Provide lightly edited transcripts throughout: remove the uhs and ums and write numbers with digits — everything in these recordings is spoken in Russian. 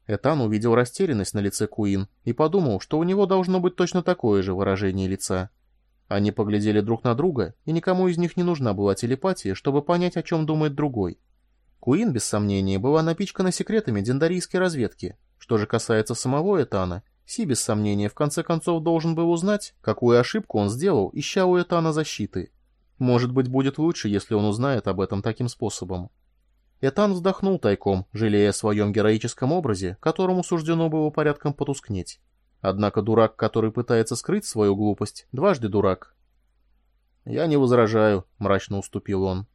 Этан увидел растерянность на лице Куин и подумал, что у него должно быть точно такое же выражение лица. Они поглядели друг на друга, и никому из них не нужна была телепатия, чтобы понять, о чем думает другой. Куин, без сомнения, была напичкана секретами дендарийской разведки. Что же касается самого Этана, Си, без сомнения, в конце концов должен был узнать, какую ошибку он сделал, ища у Этана защиты. Может быть, будет лучше, если он узнает об этом таким способом. Этан вздохнул тайком, жалея о своем героическом образе, которому суждено было порядком потускнеть. Однако дурак, который пытается скрыть свою глупость, дважды дурак. «Я не возражаю», — мрачно уступил он.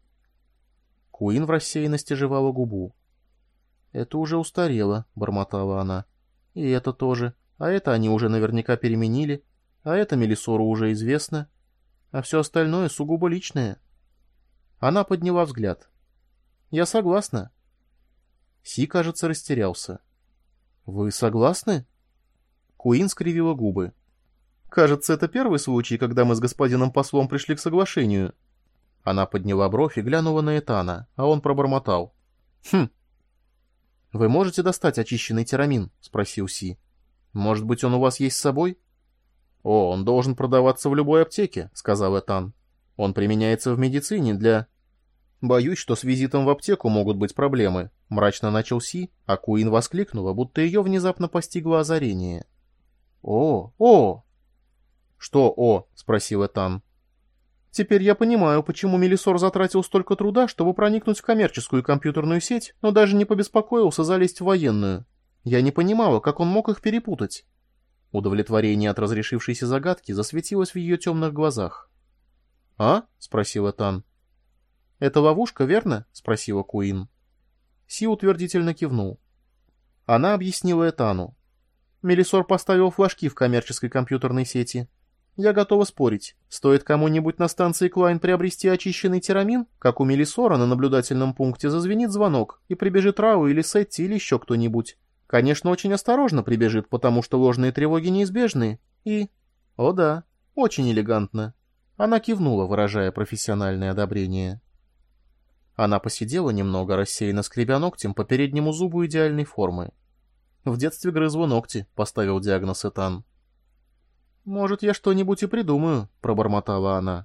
Куин в рассеянности жевала губу. «Это уже устарело», — бормотала она. «И это тоже. А это они уже наверняка переменили. А это Мелисору уже известно. А все остальное сугубо личное». Она подняла взгляд. «Я согласна». Си, кажется, растерялся. «Вы согласны?» Куин скривила губы. «Кажется, это первый случай, когда мы с господином послом пришли к соглашению». Она подняла бровь и глянула на Этана, а он пробормотал. «Хм». «Вы можете достать очищенный тирамин?» — спросил Си. «Может быть, он у вас есть с собой?» «О, он должен продаваться в любой аптеке», — сказал Этан. «Он применяется в медицине для...» «Боюсь, что с визитом в аптеку могут быть проблемы», — мрачно начал Си, а Куин воскликнула, будто ее внезапно постигло озарение. «О, о!» «Что «о»?» — спросил Этан. «Теперь я понимаю, почему Мелисор затратил столько труда, чтобы проникнуть в коммерческую компьютерную сеть, но даже не побеспокоился залезть в военную. Я не понимала, как он мог их перепутать». Удовлетворение от разрешившейся загадки засветилось в ее темных глазах. «А?» — спросил Этан. «Это ловушка, верно?» — спросила Куин. Си утвердительно кивнул. Она объяснила Этану. Мелисор поставил флажки в коммерческой компьютерной сети. Я готова спорить. Стоит кому-нибудь на станции Клайн приобрести очищенный тирамин, как у Мелисора на наблюдательном пункте зазвенит звонок, и прибежит Рау или Сетти или еще кто-нибудь. Конечно, очень осторожно прибежит, потому что ложные тревоги неизбежны. И... О да, очень элегантно. Она кивнула, выражая профессиональное одобрение. Она посидела немного, рассеянно скребя ногтем по переднему зубу идеальной формы. «В детстве грызла ногти», — поставил диагноз Этан. «Может, я что-нибудь и придумаю», — пробормотала она.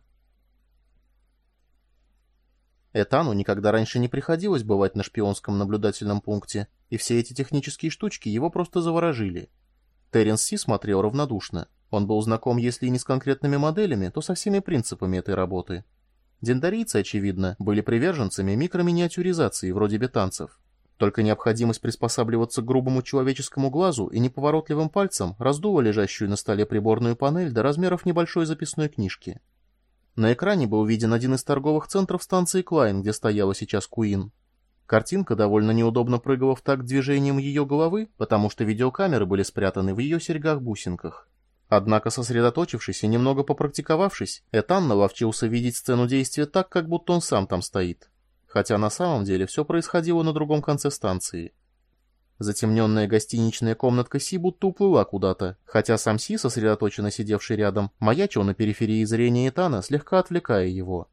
Этану никогда раньше не приходилось бывать на шпионском наблюдательном пункте, и все эти технические штучки его просто заворожили. Терренс Си смотрел равнодушно. Он был знаком, если и не с конкретными моделями, то со всеми принципами этой работы. Дендарийцы, очевидно, были приверженцами микроминиатюризации вроде бетанцев. Только необходимость приспосабливаться к грубому человеческому глазу и неповоротливым пальцам раздула лежащую на столе приборную панель до размеров небольшой записной книжки. На экране был виден один из торговых центров станции Клайн, где стояла сейчас Куин. Картинка довольно неудобно прыгала в такт движением ее головы, потому что видеокамеры были спрятаны в ее серьгах-бусинках. Однако, сосредоточившись и немного попрактиковавшись, Этан наловчился видеть сцену действия так, как будто он сам там стоит. Хотя на самом деле все происходило на другом конце станции. Затемненная гостиничная комнатка Си будто уплыла куда-то, хотя сам Си, сосредоточенно сидевший рядом, маячил на периферии зрения Этана, слегка отвлекая его.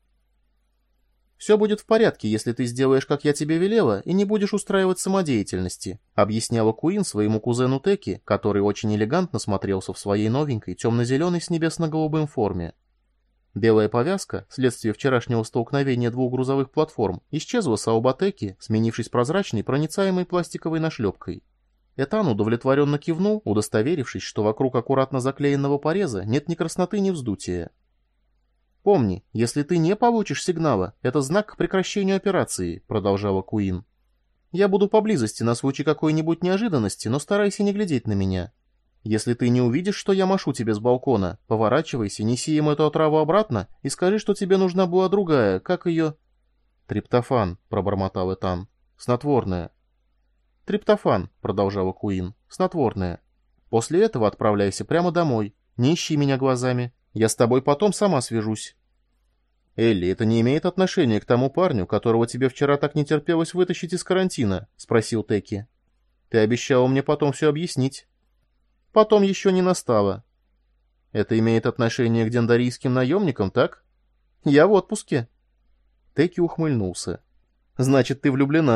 «Все будет в порядке, если ты сделаешь, как я тебе велела, и не будешь устраивать самодеятельности», объясняла Куин своему кузену Теки, который очень элегантно смотрелся в своей новенькой темно-зеленой с небесно-голубым форме. Белая повязка, вследствие вчерашнего столкновения двух грузовых платформ, исчезла с лба Теки, сменившись прозрачной проницаемой пластиковой нашлепкой. Этан удовлетворенно кивнул, удостоверившись, что вокруг аккуратно заклеенного пореза нет ни красноты, ни вздутия. «Помни, если ты не получишь сигнала, это знак к прекращению операции», — продолжала Куин. «Я буду поблизости на случай какой-нибудь неожиданности, но старайся не глядеть на меня. Если ты не увидишь, что я машу тебе с балкона, поворачивайся, неси им эту отраву обратно и скажи, что тебе нужна была другая, как ее...» «Триптофан», — пробормотал Этан. «Снотворное». «Триптофан», — продолжала Куин. «Снотворное. После этого отправляйся прямо домой. Не ищи меня глазами. Я с тобой потом сама свяжусь». «Элли, это не имеет отношения к тому парню, которого тебе вчера так не терпелось вытащить из карантина?» — спросил Теки. «Ты обещала мне потом все объяснить». «Потом еще не настало». «Это имеет отношение к дендарийским наемникам, так?» «Я в отпуске». Теки ухмыльнулся. «Значит, ты влюблена?»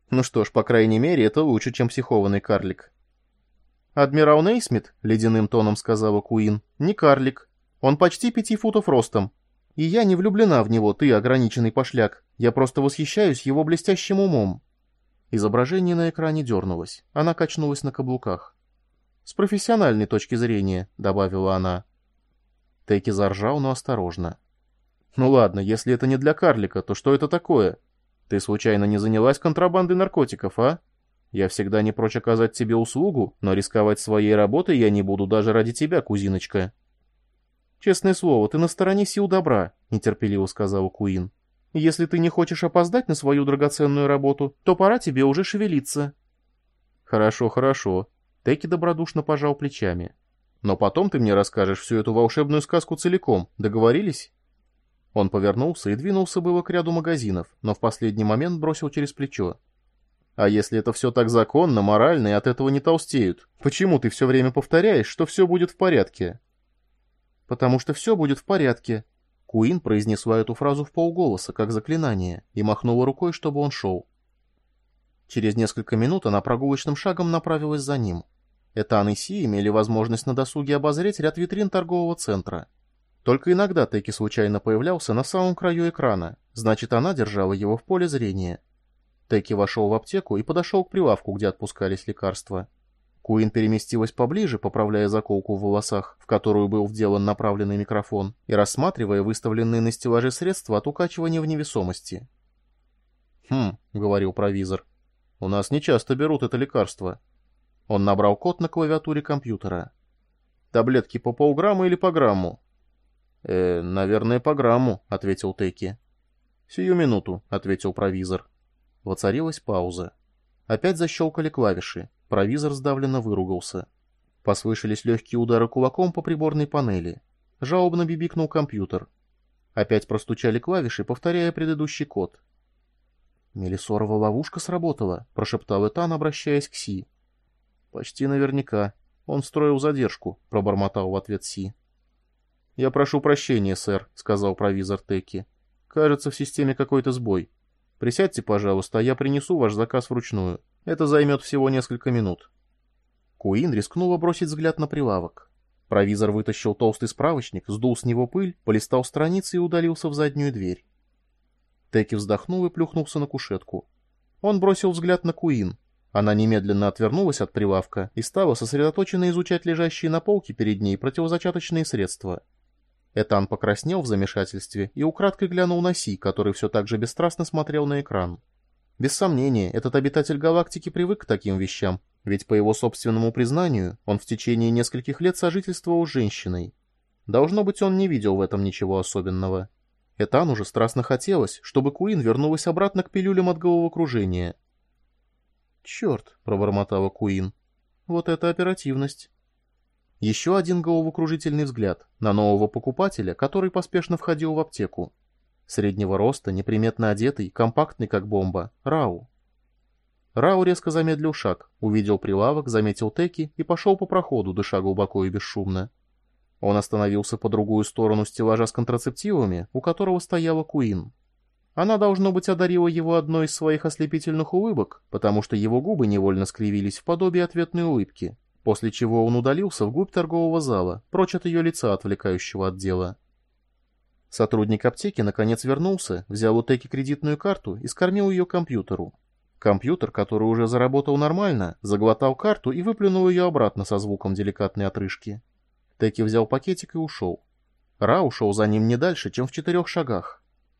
Ну что ж, по крайней мере, это лучше, чем психованный карлик. «Адмирал Нейсмит», — ледяным тоном сказала Куин, — «не карлик. Он почти 5 футов ростом. И я не влюблена в него, ты, ограниченный пошляк. Я просто восхищаюсь его блестящим умом». Изображение на экране дернулось. Она качнулась на каблуках. «С профессиональной точки зрения», — добавила она. Теки заржал, но осторожно. «Ну ладно, если это не для карлика, то что это такое? Ты случайно не занялась контрабандой наркотиков, а? Я всегда не прочь оказать тебе услугу, но рисковать своей работой я не буду даже ради тебя, кузиночка». «Честное слово, ты на стороне сил добра», — нетерпеливо сказала Куин. «Если ты не хочешь опоздать на свою драгоценную работу, то пора тебе уже шевелиться». «Хорошо, хорошо», — Теки добродушно пожал плечами. «Но потом ты мне расскажешь всю эту волшебную сказку целиком, договорились?» Он повернулся и двинулся было к ряду магазинов, но в последний момент бросил через плечо. «А если это все так законно, морально и от этого не толстеют, почему ты все время повторяешь, что все будет в порядке?» «Потому что все будет в порядке». Куин произнесла эту фразу вполголоса, как заклинание, и махнула рукой, чтобы он шел. Через несколько минут она прогулочным шагом направилась за ним. Этан и Си имели возможность на досуге обозреть ряд витрин торгового центра. Только иногда Теки случайно появлялся на самом краю экрана, значит, она держала его в поле зрения. Теки вошел в аптеку и подошел к прилавку, где отпускались лекарства. Куин переместилась поближе, поправляя заколку в волосах, в которую был вделан направленный микрофон, и рассматривая выставленные на стеллаже средства от укачивания в невесомости. «Хм», — говорил провизор, — «у нас нечасто берут это лекарство». Он набрал код на клавиатуре компьютера. «Таблетки по полграмма или по грамму?» «Наверное, по грамму», — ответил Теки. «Сию минуту», — ответил провизор. Воцарилась пауза. Опять защелкали клавиши. Провизор сдавленно выругался. Послышались легкие удары кулаком по приборной панели. Жалобно бибикнул компьютер. Опять простучали клавиши, повторяя предыдущий код. «Мелисорова ловушка сработала», — прошептал Этан, обращаясь к Си. «Почти наверняка. Он строил задержку», — пробормотал в ответ Си. «Я прошу прощения, сэр», — сказал провизор Теки. «Кажется, в системе какой-то сбой. Присядьте, пожалуйста, а я принесу ваш заказ вручную. Это займет всего несколько минут». Куин рискнула бросить взгляд на прилавок. Провизор вытащил толстый справочник, сдул с него пыль, полистал страницы и удалился в заднюю дверь. Теки вздохнул и плюхнулся на кушетку. Он бросил взгляд на Куин. Она немедленно отвернулась от прилавка и стала сосредоточенно изучать лежащие на полке перед ней противозачаточные средства. Этан покраснел в замешательстве и украдкой глянул на Си, который все так же бесстрастно смотрел на экран. Без сомнения, этот обитатель галактики привык к таким вещам, ведь, по его собственному признанию, он в течение нескольких лет сожительствовал с женщиной. Должно быть, он не видел в этом ничего особенного. Этану же страстно хотелось, чтобы Куин вернулась обратно к пилюлям от головокружения. «Черт», — пробормотала Куин, — «вот это оперативность». Еще один головокружительный взгляд на нового покупателя, который поспешно входил в аптеку. Среднего роста, неприметно одетый, компактный как бомба, Рау. Рау резко замедлил шаг, увидел прилавок, заметил Теки и пошел по проходу, дыша глубоко и бесшумно. Он остановился по другую сторону стеллажа с контрацептивами, у которого стояла Куин. Она, должно быть, одарила его одной из своих ослепительных улыбок, потому что его губы невольно скривились в подобие ответной улыбки, после чего он удалился вглубь торгового зала, прочь от ее лица, отвлекающего от дела. Сотрудник аптеки наконец вернулся, взял у Теки кредитную карту и скормил ее компьютеру. Компьютер, который уже заработал нормально, заглотал карту и выплюнул ее обратно со звуком деликатной отрыжки. Теки взял пакетик и ушел. Ра ушел за ним не дальше, чем в 4 шагах.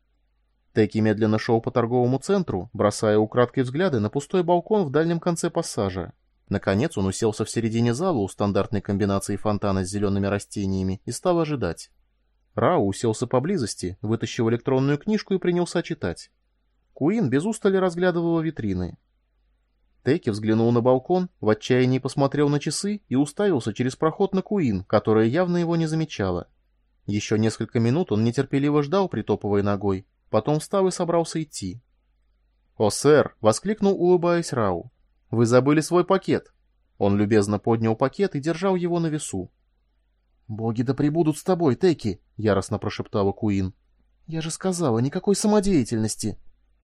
Теки медленно шел по торговому центру, бросая украдкой взгляды на пустой балкон в дальнем конце пассажа. Наконец он уселся в середине зала у стандартной комбинации фонтана с зелеными растениями и стал ожидать. Рау уселся поблизости, вытащил электронную книжку и принялся читать. Куин без устали разглядывала витрины. Теки взглянул на балкон, в отчаянии посмотрел на часы и уставился через проход на Куин, которая явно его не замечала. Еще несколько минут он нетерпеливо ждал, притопывая ногой, потом встал и собрался идти. «О, сэр!» — воскликнул, улыбаясь Рау. «Вы забыли свой пакет!» Он любезно поднял пакет и держал его на весу. «Боги да пребудут с тобой, Теки!» — яростно прошептала Куин. «Я же сказала, никакой самодеятельности!»